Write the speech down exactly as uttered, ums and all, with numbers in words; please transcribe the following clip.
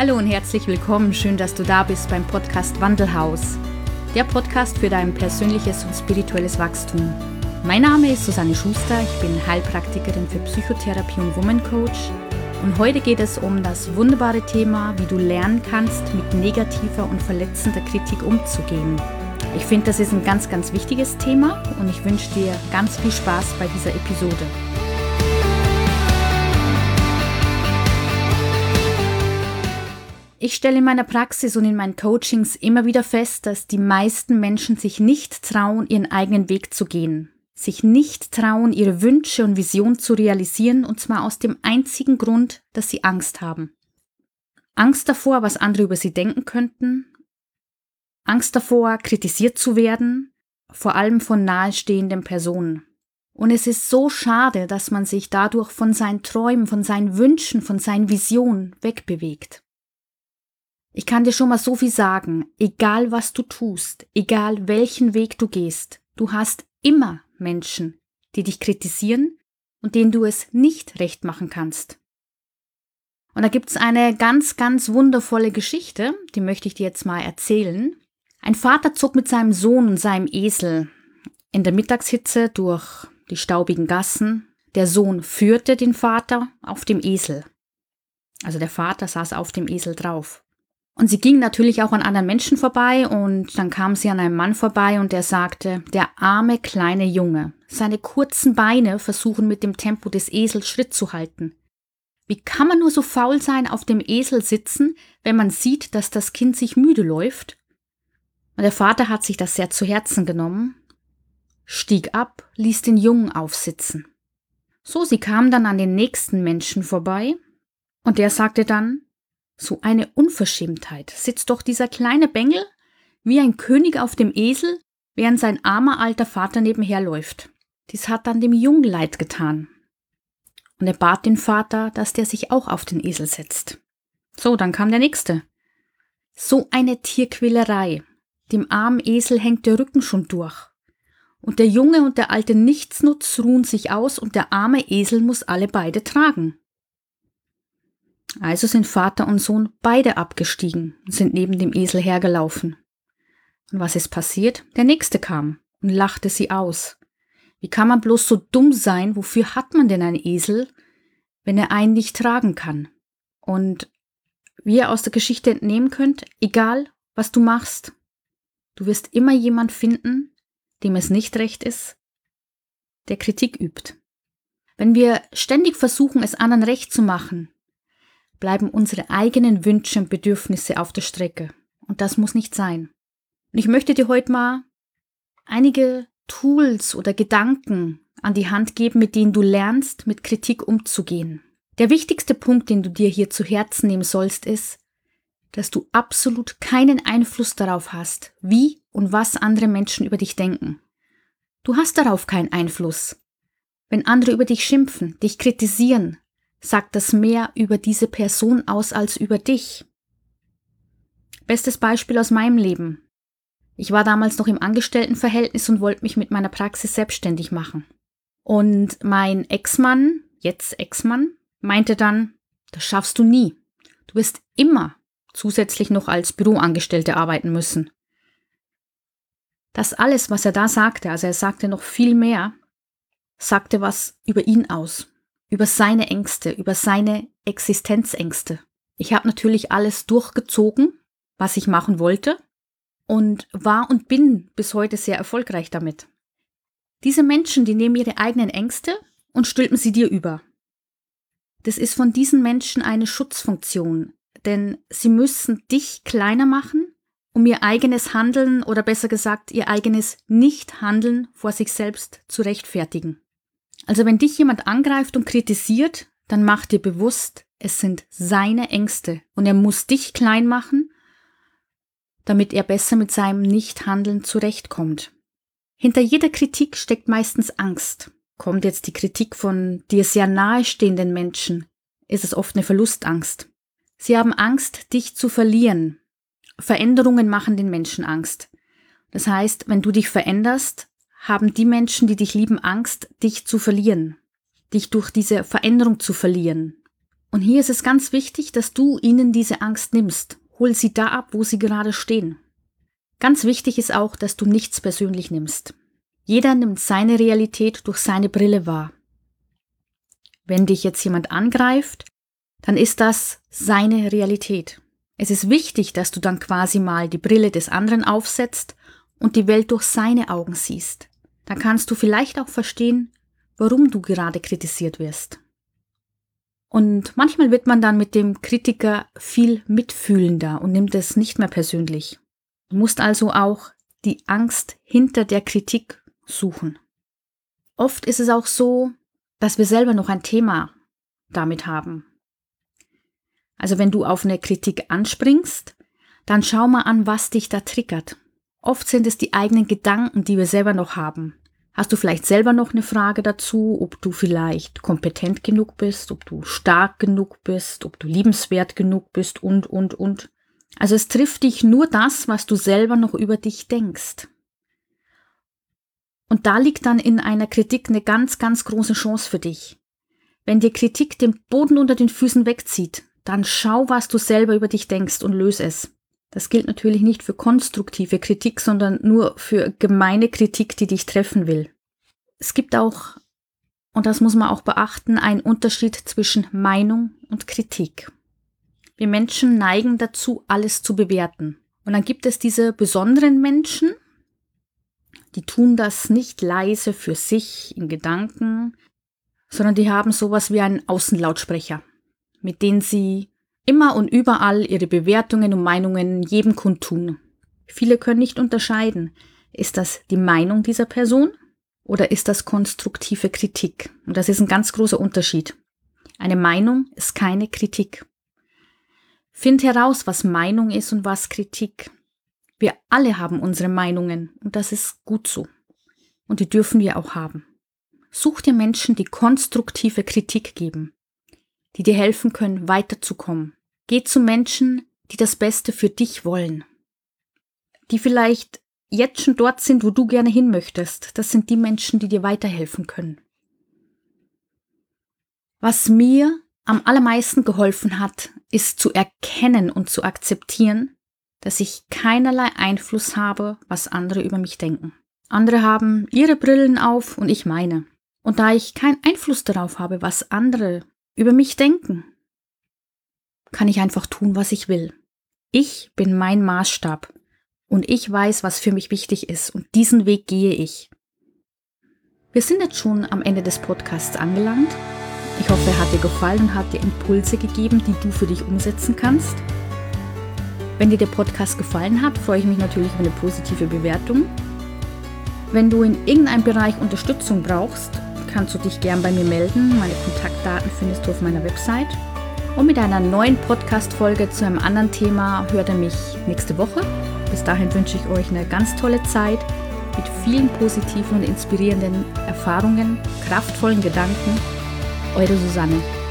Hallo und herzlich willkommen. Schön, dass du da bist beim Podcast Wandelhaus. Der Podcast für dein persönliches und spirituelles Wachstum. Mein Name ist Susanne Schuster, ich bin Heilpraktikerin für Psychotherapie und Woman Coach. Und heute geht es um das wunderbare Thema, wie du lernen kannst, mit negativer und verletzender Kritik umzugehen. Ich finde, das ist ein ganz, ganz wichtiges Thema und ich wünsche dir ganz viel Spaß bei dieser Episode. Ich stelle in meiner Praxis und in meinen Coachings immer wieder fest, dass die meisten Menschen sich nicht trauen, ihren eigenen Weg zu gehen. Sich nicht trauen, ihre Wünsche und Visionen zu realisieren, und zwar aus dem einzigen Grund, dass sie Angst haben. Angst davor, was andere über sie denken könnten. Angst davor, kritisiert zu werden, vor allem von nahestehenden Personen. Und es ist so schade, dass man sich dadurch von seinen Träumen, von seinen Wünschen, von seinen Visionen wegbewegt. Ich kann dir schon mal so viel sagen, egal was du tust, egal welchen Weg du gehst, du hast immer Menschen, die dich kritisieren und denen du es nicht recht machen kannst. Und da gibt's eine ganz, ganz wundervolle Geschichte, die möchte ich dir jetzt mal erzählen. Ein Vater zog mit seinem Sohn und seinem Esel in der Mittagshitze durch die staubigen Gassen. Der Sohn führte den Vater auf dem Esel. Also der Vater saß auf dem Esel drauf. Und sie ging natürlich auch an anderen Menschen vorbei und dann kam sie an einem Mann vorbei und der sagte, der arme kleine Junge, seine kurzen Beine versuchen mit dem Tempo des Esels Schritt zu halten. Wie kann man nur so faul sein, auf dem Esel sitzen, wenn man sieht, dass das Kind sich müde läuft? Und der Vater hat sich das sehr zu Herzen genommen, stieg ab, ließ den Jungen aufsitzen. So, sie kam dann an den nächsten Menschen vorbei und der sagte dann, so eine Unverschämtheit, sitzt doch dieser kleine Bengel wie ein König auf dem Esel, während sein armer alter Vater nebenher läuft. Dies hat dann dem Jungen leid getan. Und er bat den Vater, dass der sich auch auf den Esel setzt. So, dann kam der nächste. So eine Tierquälerei. Dem armen Esel hängt der Rücken schon durch. Und der Junge und der alte Nichtsnutz ruhen sich aus und der arme Esel muss alle beide tragen. Also sind Vater und Sohn beide abgestiegen und sind neben dem Esel hergelaufen. Und was ist passiert? Der Nächste kam und lachte sie aus. Wie kann man bloß so dumm sein? Wofür hat man denn einen Esel, wenn er einen nicht tragen kann? Und wie ihr aus der Geschichte entnehmen könnt, egal was du machst, du wirst immer jemand finden, dem es nicht recht ist, der Kritik übt. Wenn wir ständig versuchen, es anderen recht zu machen, bleiben unsere eigenen Wünsche und Bedürfnisse auf der Strecke. Und das muss nicht sein. Und ich möchte dir heute mal einige Tools oder Gedanken an die Hand geben, mit denen du lernst, mit Kritik umzugehen. Der wichtigste Punkt, den du dir hier zu Herzen nehmen sollst, ist, dass du absolut keinen Einfluss darauf hast, wie und was andere Menschen über dich denken. Du hast darauf keinen Einfluss. Wenn andere über dich schimpfen, dich kritisieren, sagt das mehr über diese Person aus als über dich. Bestes Beispiel aus meinem Leben. Ich war damals noch im Angestelltenverhältnis und wollte mich mit meiner Praxis selbstständig machen. Und mein Ex-Mann, jetzt Ex-Mann, meinte dann, das schaffst du nie. Du wirst immer zusätzlich noch als Büroangestellte arbeiten müssen. Das alles, was er da sagte, also er sagte noch viel mehr, sagte was über ihn aus. Über seine Ängste, über seine Existenzängste. Ich habe natürlich alles durchgezogen, was ich machen wollte und war und bin bis heute sehr erfolgreich damit. Diese Menschen, die nehmen ihre eigenen Ängste und stülpen sie dir über. Das ist von diesen Menschen eine Schutzfunktion, denn sie müssen dich kleiner machen, um ihr eigenes Handeln oder besser gesagt ihr eigenes Nichthandeln vor sich selbst zu rechtfertigen. Also wenn dich jemand angreift und kritisiert, dann mach dir bewusst, es sind seine Ängste und er muss dich klein machen, damit er besser mit seinem Nichthandeln zurechtkommt. Hinter jeder Kritik steckt meistens Angst. Kommt jetzt die Kritik von dir sehr nahestehenden Menschen, ist es oft eine Verlustangst. Sie haben Angst, dich zu verlieren. Veränderungen machen den Menschen Angst. Das heißt, wenn du dich veränderst, haben die Menschen, die dich lieben, Angst, dich zu verlieren, dich durch diese Veränderung zu verlieren. Und hier ist es ganz wichtig, dass du ihnen diese Angst nimmst. Hol sie da ab, wo sie gerade stehen. Ganz wichtig ist auch, dass du nichts persönlich nimmst. Jeder nimmt seine Realität durch seine Brille wahr. Wenn dich jetzt jemand angreift, dann ist das seine Realität. Es ist wichtig, dass du dann quasi mal die Brille des anderen aufsetzt und die Welt durch seine Augen siehst. Dann kannst du vielleicht auch verstehen, warum du gerade kritisiert wirst. Und manchmal wird man dann mit dem Kritiker viel mitfühlender und nimmt es nicht mehr persönlich. Du musst also auch die Angst hinter der Kritik suchen. Oft ist es auch so, dass wir selber noch ein Thema damit haben. Also wenn du auf eine Kritik anspringst, dann schau mal an, was dich da triggert. Oft sind es die eigenen Gedanken, die wir selber noch haben. Hast du vielleicht selber noch eine Frage dazu, ob du vielleicht kompetent genug bist, ob du stark genug bist, ob du liebenswert genug bist und, und, und. Also es trifft dich nur das, was du selber noch über dich denkst. Und da liegt dann in einer Kritik eine ganz, ganz große Chance für dich. Wenn dir Kritik den Boden unter den Füßen wegzieht, dann schau, was du selber über dich denkst und löse es. Das gilt natürlich nicht für konstruktive Kritik, sondern nur für gemeine Kritik, die dich treffen will. Es gibt auch, und das muss man auch beachten, einen Unterschied zwischen Meinung und Kritik. Wir Menschen neigen dazu, alles zu bewerten. Und dann gibt es diese besonderen Menschen, die tun das nicht leise für sich in Gedanken, sondern die haben sowas wie einen Außenlautsprecher, mit denen sie immer und überall ihre Bewertungen und Meinungen jedem kundtun. Viele können nicht unterscheiden, ist das die Meinung dieser Person oder ist das konstruktive Kritik? Und das ist ein ganz großer Unterschied. Eine Meinung ist keine Kritik. Find heraus, was Meinung ist und was Kritik. Wir alle haben unsere Meinungen und das ist gut so. Und die dürfen wir auch haben. Such dir Menschen, die konstruktive Kritik geben, die dir helfen können, weiterzukommen. Geh zu Menschen, die das Beste für dich wollen, die vielleicht jetzt schon dort sind, wo du gerne hin möchtest. Das sind die Menschen, die dir weiterhelfen können. Was mir am allermeisten geholfen hat, ist zu erkennen und zu akzeptieren, dass ich keinerlei Einfluss habe, was andere über mich denken. Andere haben ihre Brillen auf und ich meine. Und da ich keinen Einfluss darauf habe, was andere über mich denken, kann ich einfach tun, was ich will. Ich bin mein Maßstab und ich weiß, was für mich wichtig ist und diesen Weg gehe ich. Wir sind jetzt schon am Ende des Podcasts angelangt. Ich hoffe, er hat dir gefallen und hat dir Impulse gegeben, die du für dich umsetzen kannst. Wenn dir der Podcast gefallen hat, freue ich mich natürlich über eine positive Bewertung. Wenn du in irgendeinem Bereich Unterstützung brauchst, kannst du dich gern bei mir melden. Meine Kontaktdaten findest du auf meiner Website. Und mit einer neuen Podcast-Folge zu einem anderen Thema hört ihr mich nächste Woche. Bis dahin wünsche ich euch eine ganz tolle Zeit mit vielen positiven und inspirierenden Erfahrungen, kraftvollen Gedanken. Eure Susanne.